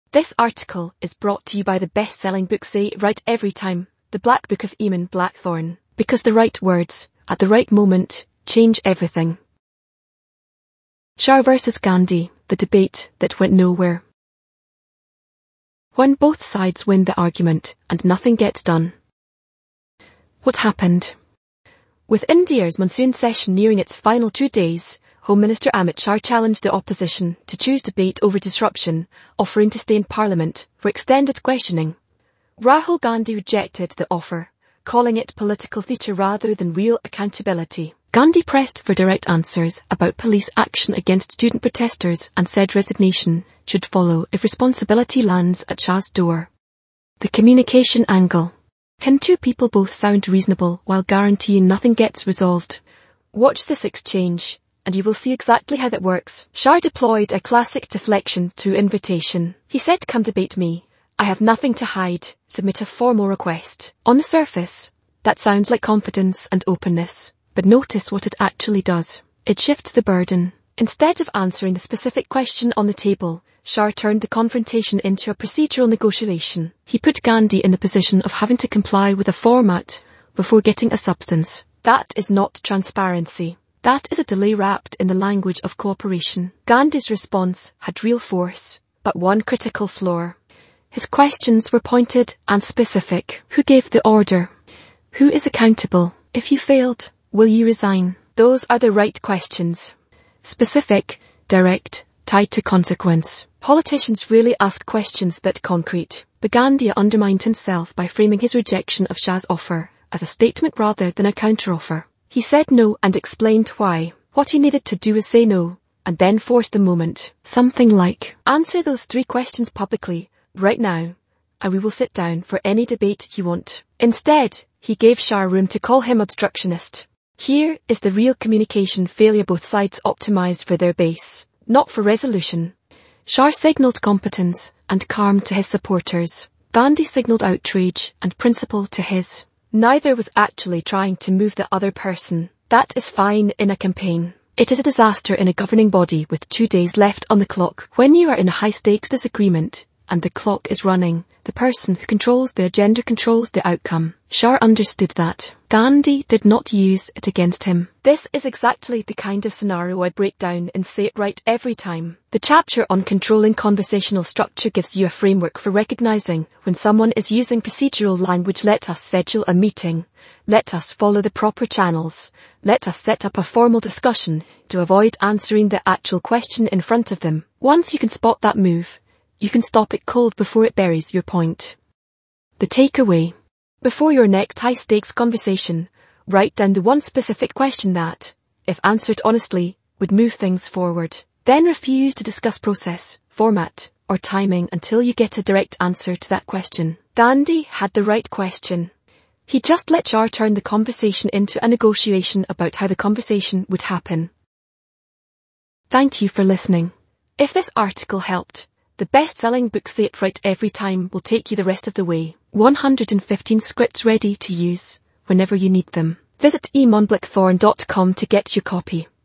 This article is brought to you by the best-selling book Say It Right Every Time, The Black Book of Eamon Blackthorne, because the right words, at the right moment, change everything. Shah versus Gandhi, the debate that went nowhere. When both sides win the argument and nothing gets done. What happened? With India's monsoon session nearing its final 2 days, Home Minister Amit Shah challenged the opposition to choose debate over disruption, offering to stay in Parliament for extended questioning. Rahul Gandhi rejected the offer, calling it political theatre rather than real accountability. Gandhi pressed for direct answers about police action against student protesters and said resignation should follow if responsibility lands at Shah's door. The communication angle. Can two people both sound reasonable while guaranteeing nothing gets resolved? Watch this exchange, and you will see exactly how that works. Shah deployed a classic deflection to invitation. He said, "Come debate me. I have nothing to hide. Submit a formal request." On the surface, that sounds like confidence and openness, but notice what it actually does. It shifts the burden. Instead of answering the specific question on the table, Shah turned the confrontation into a procedural negotiation. He put Gandhi in the position of having to comply with a format before getting a substance. That is not transparency. That is a delay wrapped in the language of cooperation. Gandhi's response had real force, but one critical flaw. His questions were pointed and specific. Who gave the order? Who is accountable? If you failed, will you resign? Those are the right questions. Specific, direct, tied to consequence. Politicians rarely ask questions that concrete, but Gandhi undermined himself by framing his rejection of Shah's offer as a statement rather than a counteroffer. He said no and explained why. What he needed to do was say no, and then force the moment. Something like, answer those 3 questions publicly, right now, and we will sit down for any debate you want. Instead, he gave Shah room to call him obstructionist. Here is the real communication failure. Both sides optimized for their base, not for resolution. Shah signalled competence and calm to his supporters. Gandhi signalled outrage and principle to his. Neither was actually trying to move the other person. That is fine in a campaign. It is a disaster in a governing body with 2 days left on the clock. When you are in a high-stakes disagreement and the clock is running, the person who controls the agenda controls the outcome. Shah understood that. Gandhi did not use it against him. This is exactly the kind of scenario I break down and Say It Right Every Time. The chapter on controlling conversational structure gives you a framework for recognizing when someone is using procedural language. Let us schedule a meeting. Let us follow the proper channels. Let us set up a formal discussion to avoid answering the actual question in front of them. Once you can spot that move, you can stop it cold before it buries your point. The takeaway. Before your next high-stakes conversation, write down the one specific question that, if answered honestly, would move things forward. Then refuse to discuss process, format, or timing until you get a direct answer to that question. Gandhi had the right question. He just let Shah turn the conversation into a negotiation about how the conversation would happen. Thank you for listening. If this article helped, the best-selling book Say It Right Every Time will take you the rest of the way. 115 scripts ready to use whenever you need them. Visit eamonblackthorne.com to get your copy.